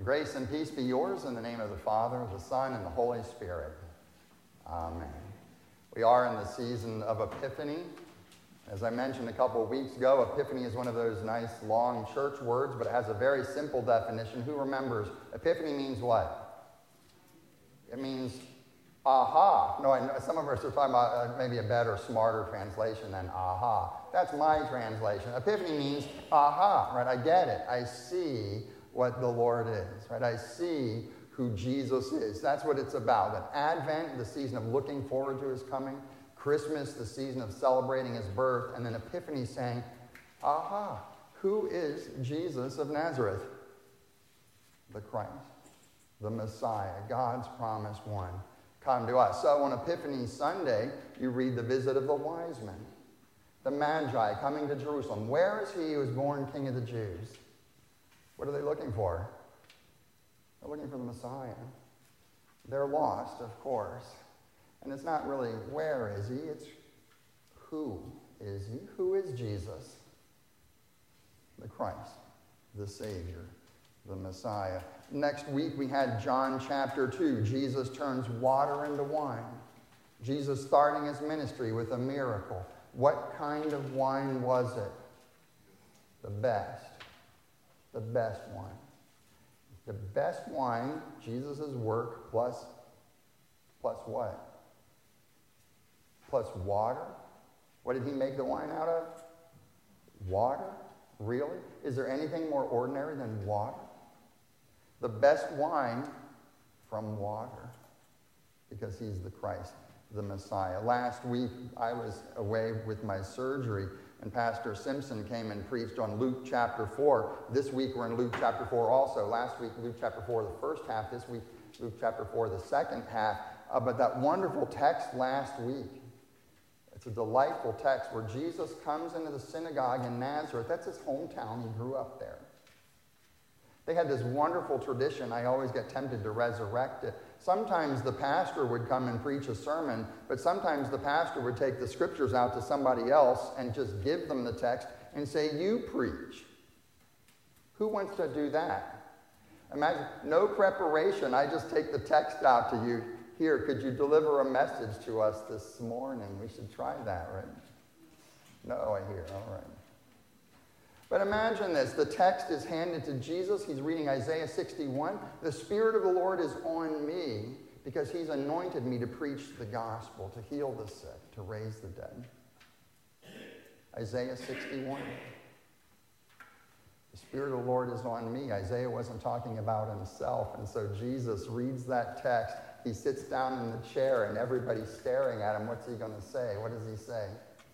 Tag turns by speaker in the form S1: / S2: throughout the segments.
S1: Grace and peace be yours in the name of the Father, the Son, and the Holy Spirit. Amen. We are in the season of Epiphany. As I mentioned a couple of weeks ago, Epiphany is one of those nice long church words, but it has a very simple definition. Who remembers? Epiphany means what? It means aha. No, some of us are talking about maybe a better, smarter translation than aha. That's my translation. Epiphany means aha, right? I get it. I see what the Lord is, right? I see who Jesus is. That's what it's about. That Advent, the season of looking forward to his coming. Christmas, the season of celebrating his birth. And then Epiphany saying, aha, who is Jesus of Nazareth? The Christ, the Messiah, God's promised one, come to us. So on Epiphany Sunday, you read the visit of the wise men, the Magi coming to Jerusalem. Where is he who was born King of the Jews? What are they looking for? They're looking for the Messiah. They're lost, of course. And it's not really where is he, it's who is he? Who is Jesus? The Christ, the Savior, the Messiah. Next week we had John chapter 2. Jesus turns water into wine. Jesus starting his ministry with a miracle. What kind of wine was it? The best. The best wine. The best wine, Jesus' work, plus what? Plus water? What did he make the wine out of? Water? Really? Is there anything more ordinary than water? The best wine from water, because he's the Christ, the Messiah. Last week, I was away with my surgery, and Pastor Simpson came and preached on Luke chapter 4. This week we're in Luke chapter 4 also. Last week, Luke chapter 4, the first half. This week, Luke chapter 4, the second half. But that wonderful text last week, it's a delightful text where Jesus comes into the synagogue in Nazareth. That's his hometown. He grew up there. They had this wonderful tradition. I always get tempted to resurrect it. Sometimes the pastor would come and preach a sermon, but sometimes the pastor would take the scriptures out to somebody else and just give them the text and say, you preach. Who wants to do that? Imagine, no preparation. I just take the text out to you. Here, could you deliver a message to us this morning? We should try that, right? No, I hear. All right. But imagine this. The text is handed to Jesus. He's reading Isaiah 61. The Spirit of the Lord is on me because he's anointed me to preach the gospel, to heal the sick, to raise the dead. Isaiah 61. The Spirit of the Lord is on me. Isaiah wasn't talking about himself. And so Jesus reads that text. He sits down in the chair and everybody's staring at him. What's he going to say? What does he say?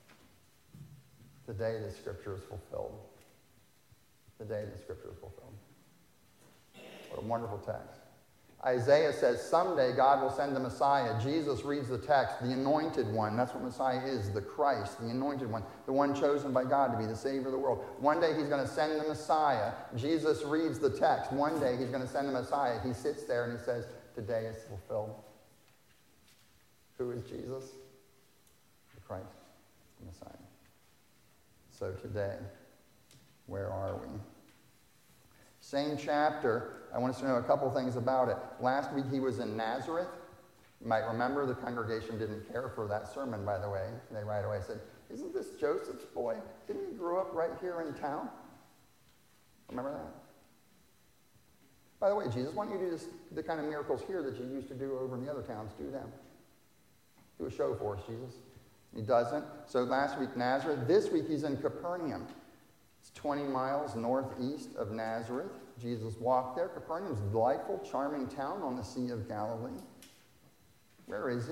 S1: Today the scripture is fulfilled. Today the scripture is fulfilled. What a wonderful text. Isaiah says someday God will send the Messiah. Jesus reads the text, the anointed one. That's what Messiah is, the Christ, the anointed one, the one chosen by God to be the Savior of the world. One day he's going to send the Messiah. Jesus reads the text. One day he's going to send the Messiah. He sits there and he says, today is fulfilled. Who is Jesus? The Christ, the Messiah. So today, where are we? Same chapter. I want us to know a couple things about it. Last week he was in Nazareth. You might remember the congregation didn't care for that sermon, by the way. They right away said, isn't this Joseph's boy? Didn't he grow up right here in town? Remember that? By the way, Jesus, why don't you do the kind of miracles here that you used to do over in the other towns? Do them. Do a show for us, Jesus. He doesn't. So last week, Nazareth. This week, he's in Capernaum. It's 20 miles northeast of Nazareth. Jesus walked there. Capernaum's a delightful, charming town on the Sea of Galilee. Where is he?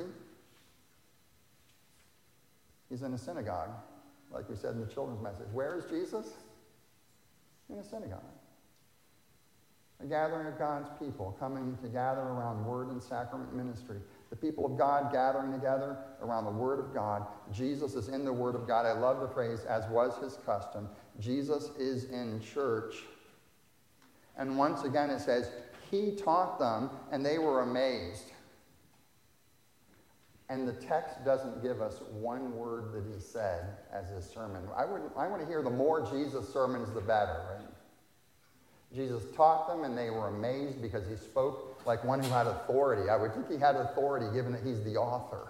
S1: He's in a synagogue, like we said in the children's message. Where is Jesus? In a synagogue. A gathering of God's people coming to gather around word and sacrament ministry. The people of God gathering together around the Word of God. Jesus is in the Word of God. I love the phrase, as was his custom. Jesus is in church. And once again it says, he taught them and they were amazed. And the text doesn't give us one word that he said as his sermon. I want to hear the more Jesus sermons, the better, right? Jesus taught them, and they were amazed because he spoke like one who had authority. I would think he had authority given that he's the author.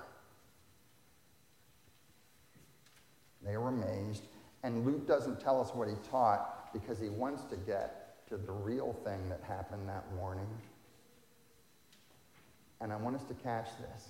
S1: They were amazed. And Luke doesn't tell us what he taught because he wants to get to the real thing that happened that morning. And I want us to catch this.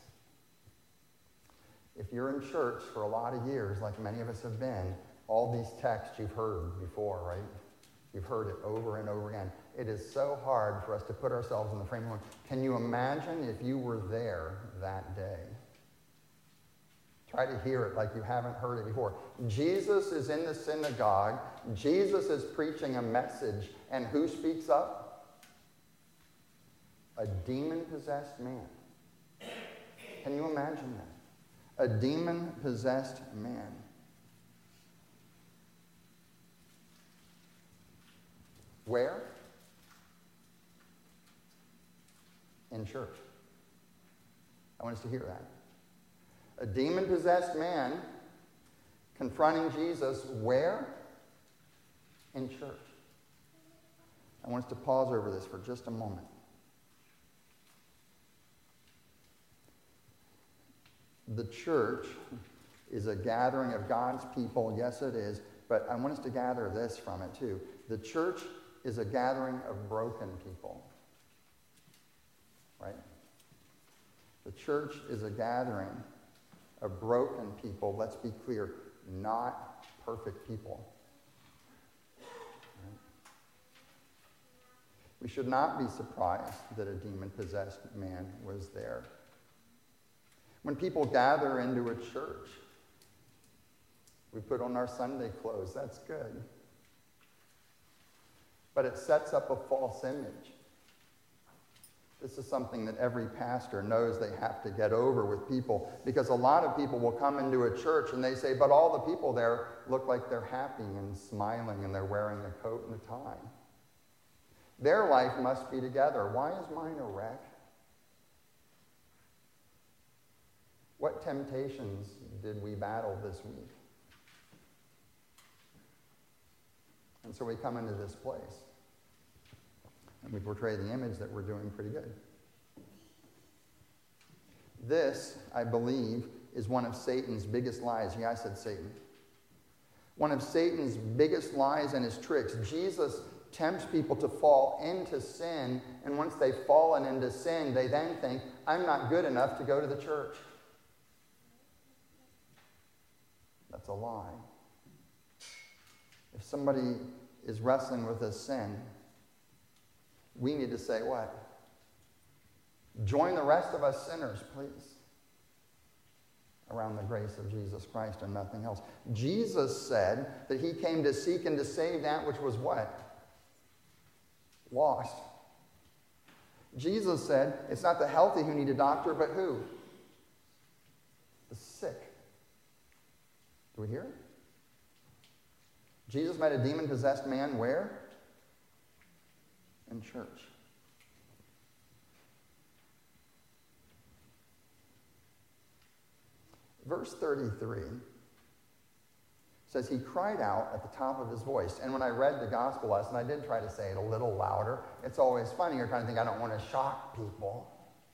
S1: If you're in church for a lot of years, like many of us have been, all these texts you've heard before, right? You've heard it over and over again. It is so hard for us to put ourselves in the frame of mind. Can you imagine if you were there that day? Try to hear it like you haven't heard it before. Jesus is in the synagogue. Jesus is preaching a message. And who speaks up? A demon-possessed man. Can you imagine that? A demon-possessed man. Where? In church. I want us to hear that. A demon-possessed man confronting Jesus where? In church. I want us to pause over this for just a moment. The church is a gathering of God's people. Yes, it is. But I want us to gather this from it, too. The church is a gathering of broken people. Right? The church is a gathering of broken people. Let's be clear, not perfect people. Right? We should not be surprised that a demon-possessed man was there. When people gather into a church, we put on our Sunday clothes. That's good. But it sets up a false image. This is something that every pastor knows they have to get over with people, because a lot of people will come into a church and they say, but all the people there look like they're happy and smiling and they're wearing a coat and a tie. Their life must be together. Why is mine a wreck? What temptations did we battle this week? And so we come into this place. And we portray the image that we're doing pretty good. This, I believe, is one of Satan's biggest lies. Yeah, I said Satan. One of Satan's biggest lies and his tricks. Jesus tempts people to fall into sin, and once they've fallen into sin, they then think, I'm not good enough to go to the church. That's a lie. If somebody is wrestling with a sin, we need to say what? Join the rest of us sinners, please, around the grace of Jesus Christ and nothing else. Jesus said that he came to seek and to save that which was what? Lost. Jesus said it's not the healthy who need a doctor, but who? The sick. Do we hear it? Jesus met a demon-possessed man where? In church. Verse 33 says he cried out at the top of his voice. And when I read the gospel lesson, I did try to say it a little louder. It's always funny. You're trying to think, I don't want to shock people.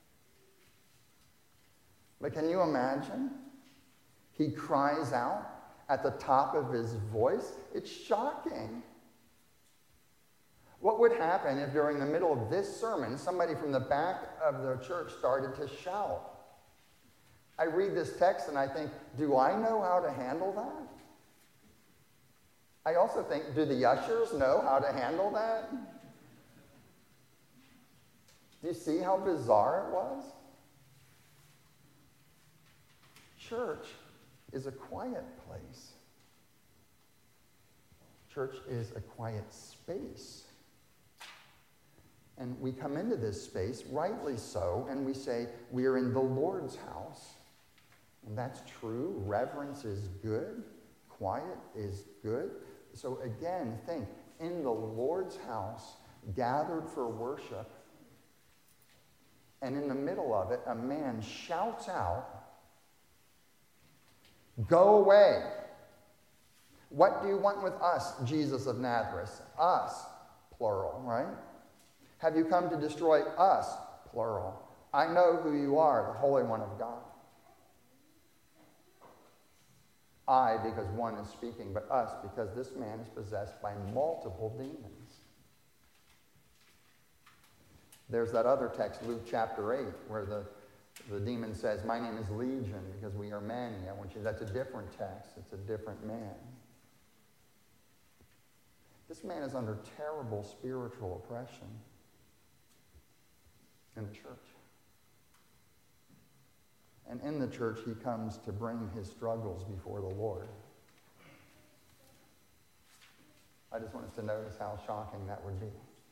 S1: But can you imagine? He cries out at the top of his voice. It's shocking. What would happen if during the middle of this sermon, somebody from the back of the church started to shout? I read this text and I think, do I know how to handle that? I also think, do the ushers know how to handle that? Do you see how bizarre it was? Church is a quiet place. Church is a quiet space. And we come into this space, rightly so, and we say, we are in the Lord's house. And that's true. Reverence is good. Quiet is good. So again, think, in the Lord's house, gathered for worship, and in the middle of it, a man shouts out, go away. What do you want with us, Jesus of Nazareth? Us, plural, right? Have you come to destroy us, plural? I know who you are, the Holy One of God. I, because one is speaking, but us, because this man is possessed by multiple demons. There's that other text, Luke chapter 8, where the demon says, my name is Legion, because we are many. That's a different text. It's a different man. This man is under terrible spiritual oppression in the church. And in the church, he comes to bring his struggles before the Lord. I just want us to notice how shocking that would be.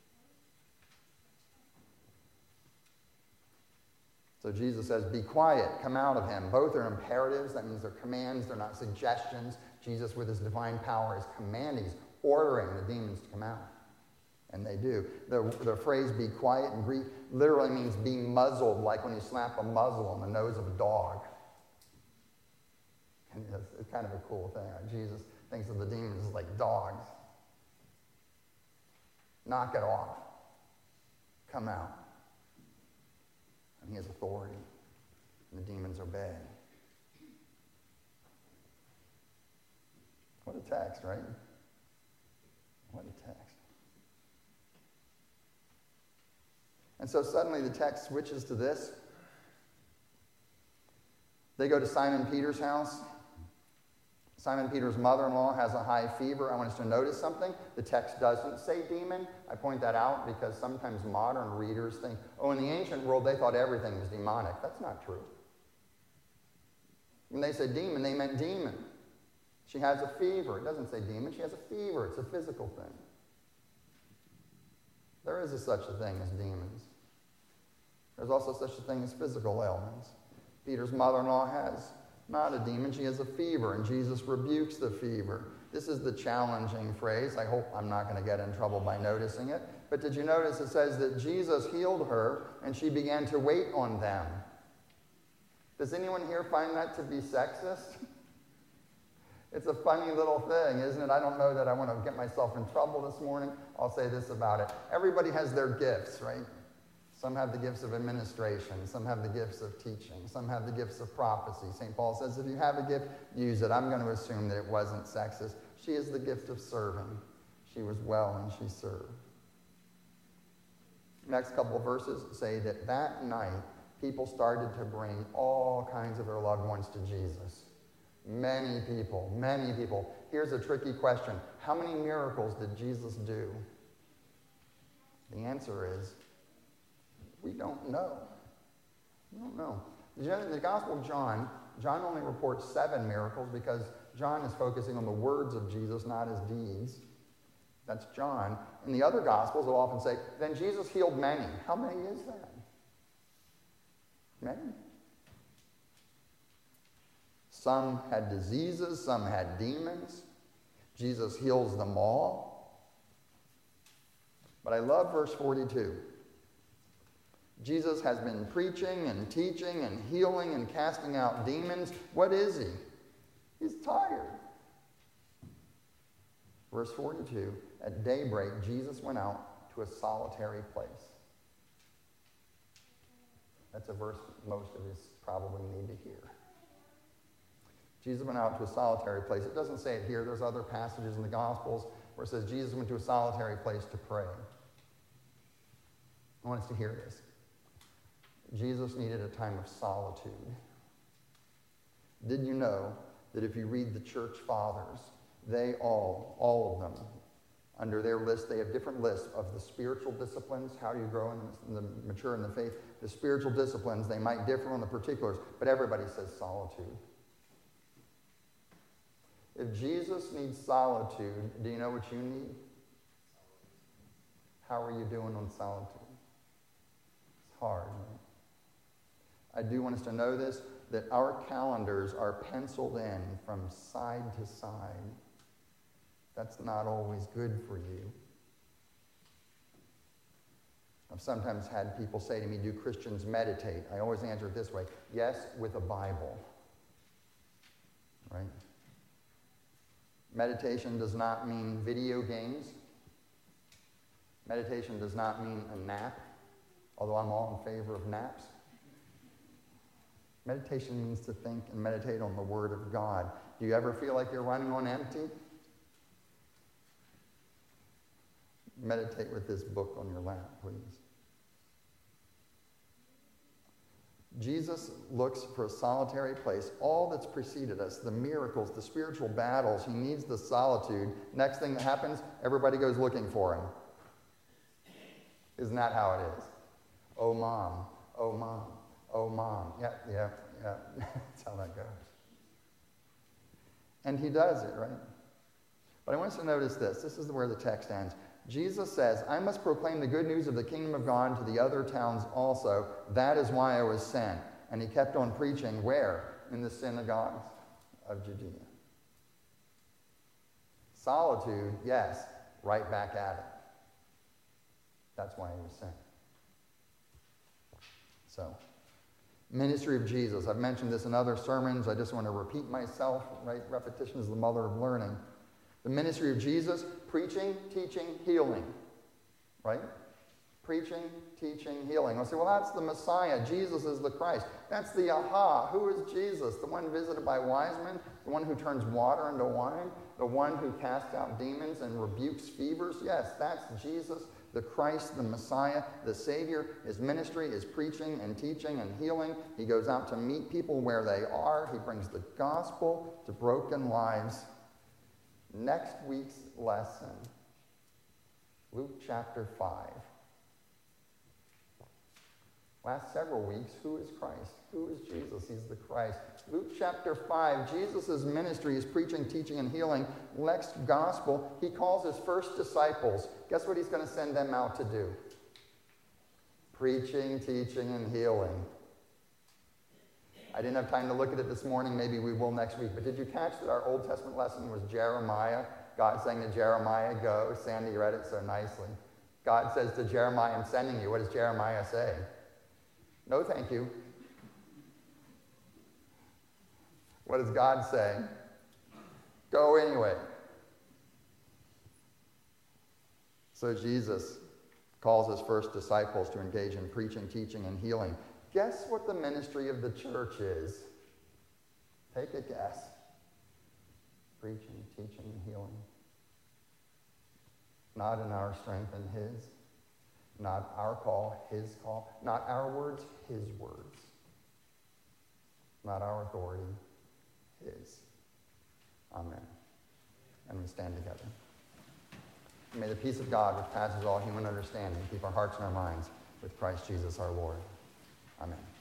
S1: So Jesus says, be quiet, come out of him. Both are imperatives. That means they're commands, they're not suggestions. Jesus, with his divine power, is commanding, he's ordering the demons to come out. And they do. The phrase be quiet in Greek literally means be muzzled, like when you slap a muzzle on the nose of a dog. And it's kind of a cool thing. Right? Jesus thinks of the demons as like dogs. Knock it off. Come out. And he has authority. And the demons obey. What a text, right? What a text. And so suddenly the text switches to this. They go to Simon Peter's house. Simon Peter's mother-in-law has a high fever. I want us to notice something. The text doesn't say demon. I point that out because sometimes modern readers think, oh, in the ancient world they thought everything was demonic. That's not true. When they said demon, they meant demon. She has a fever. It doesn't say demon. She has a fever. It's a physical thing. There is such a thing as demons. There's also such a thing as physical ailments. Peter's mother-in-law has not a demon. She has a fever, and Jesus rebukes the fever. This is the challenging phrase. I hope I'm not going to get in trouble by noticing it. But did you notice it says that Jesus healed her, and she began to wait on them? Does anyone here find that to be sexist? It's a funny little thing, isn't it? I don't know that I want to get myself in trouble this morning. I'll say this about it. Everybody has their gifts, right? Some have the gifts of administration. Some have the gifts of teaching. Some have the gifts of prophecy. St. Paul says, if you have a gift, use it. I'm going to assume that it wasn't sexist. She is the gift of serving. She was well and she served. Next couple of verses say that that night, people started to bring all kinds of their loved ones to Jesus. Many people, many people. Here's a tricky question. How many miracles did Jesus do? The answer is, we don't know. We don't know. The Gospel of John only reports 7 miracles because John is focusing on the words of Jesus, not his deeds. That's John. In the other Gospels, they'll often say, then Jesus healed many. How many is that? Many. Some had diseases, some had demons. Jesus heals them all. But I love verse 42. Jesus has been preaching and teaching and healing and casting out demons. What is he? He's tired. Verse 42, at daybreak, Jesus went out to a solitary place. That's a verse most of us probably need to hear. Jesus went out to a solitary place. It doesn't say it here. There's other passages in the Gospels where it says Jesus went to a solitary place to pray. I want us to hear this. Jesus needed a time of solitude. Did you know that if you read the church fathers, they all of them, under their list, they have different lists of the spiritual disciplines. How do you grow and mature in the faith? The spiritual disciplines, they might differ on the particulars, but everybody says solitude. If Jesus needs solitude, do you know what you need? How are you doing on solitude? It's hard, right? I do want us to know this, that our calendars are penciled in from side to side. That's not always good for you. I've sometimes had people say to me, do Christians meditate? I always answer it this way, yes, with a Bible. Right? Meditation does not mean video games. Meditation does not mean a nap, although I'm all in favor of naps. Meditation means to think and meditate on the Word of God. Do you ever feel like you're running on empty? Meditate with this book on your lap, please. Jesus looks for a solitary place. All that's preceded us, the miracles, the spiritual battles, he needs the solitude. Next thing that happens, everybody goes looking for him. Isn't that how it is? Oh, mom. Oh, mom. Oh, mom. Yeah. That's how that goes. And he does it, right? But I want us to notice this. This is where the text ends. Jesus says, I must proclaim the good news of the kingdom of God to the other towns also. That is why I was sent. And he kept on preaching where? In the synagogues of Judea. Solitude, yes, right back at it. That's why he was sent. So, ministry of Jesus. I've mentioned this in other sermons. I just want to repeat myself, right? Repetition is the mother of learning. The ministry of Jesus, preaching, teaching, healing, right? Preaching, teaching, healing. I'll say, well, that's the Messiah. Jesus is the Christ. That's the aha. Who is Jesus? The one visited by wise men? The one who turns water into wine? The one who casts out demons and rebukes fevers? Yes, that's Jesus, the Christ, the Messiah, the Savior. His ministry is preaching and teaching and healing. He goes out to meet people where they are. He brings the gospel to broken lives. Next week's lesson, Luke chapter 5. Last several weeks, who is Christ? Who is Jesus? He's the Christ. Luke chapter 5, Jesus' ministry is preaching, teaching, and healing. Next gospel, he calls his first disciples. Guess what he's going to send them out to do? Preaching, teaching, and healing. I didn't have time to look at it this morning. Maybe we will next week. But did you catch that our Old Testament lesson was Jeremiah? God saying to Jeremiah, go. Sandy read it so nicely. God says to Jeremiah, I'm sending you. What does Jeremiah say? No, thank you. What does God say? Go anyway. So Jesus calls his first disciples to engage in preaching, teaching, and healing. Guess what the ministry of the church is? Take a guess. Preaching, teaching, and healing. Not in our strength and his. Not our call, his call. Not our words, his words. Not our authority, his. Amen. And we stand together. May the peace of God, which passes all human understanding, keep our hearts and our minds with Christ Jesus our Lord. Amen.